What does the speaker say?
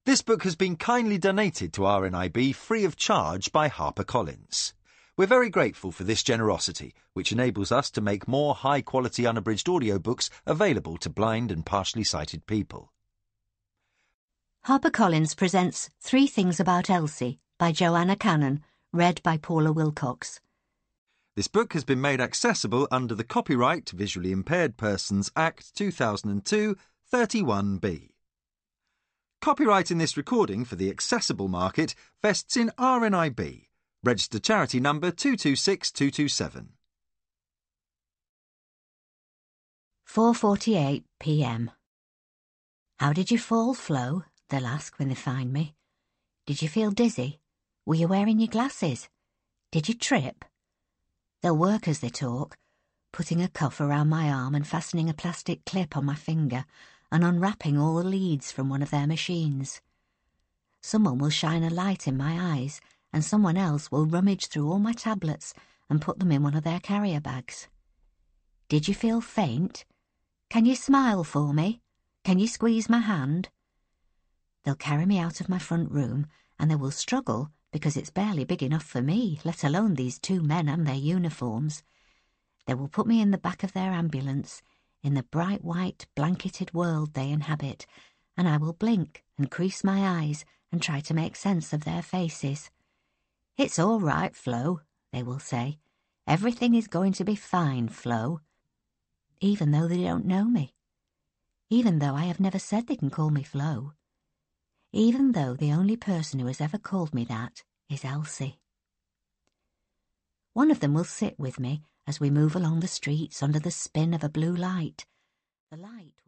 This book has been kindly donated to RNIB free of charge by HarperCollins. We're very grateful for this generosity, which enables us to make more high-quality unabridged audiobooks available to blind and partially sighted people. HarperCollins presents 3 Things About Elsie by Joanna Cannon, read by Paula Wilcox. This book has been made accessible under the Copyright Visually Impaired Persons Act 2002, 31B. Copyright in this recording for the accessible market vests in RNIB, registered charity number 226227. 4:48 p.m. How did you fall, Flo? They'll ask when they find me. Did you feel dizzy? Were you wearing your glasses? Did you trip? They'll work as they talk, putting a cuff around my arm and fastening a plastic clip on my finger and unwrapping all the leads from one of their machines. Someone will shine a light in my eyes and someone else will rummage through all my tablets and put them in one of their carrier bags. Did you feel faint? Can you smile for me? Can you squeeze my hand? They'll carry me out of my front room and they will struggle because it's barely big enough for me, let alone these 2 men and their uniforms. They will put me in the back of their ambulance, in the bright white blanketed world they inhabit, and I will blink and crease my eyes and try to make sense of their faces. It's all right, Flo, they will say. Everything is going to be fine, Flo. Even though they don't know me. Even though I have never said they can call me Flo. Even though the only person who has ever called me that is Elsie. One of them will sit with me as we move along the streets under the spin of a blue light. The light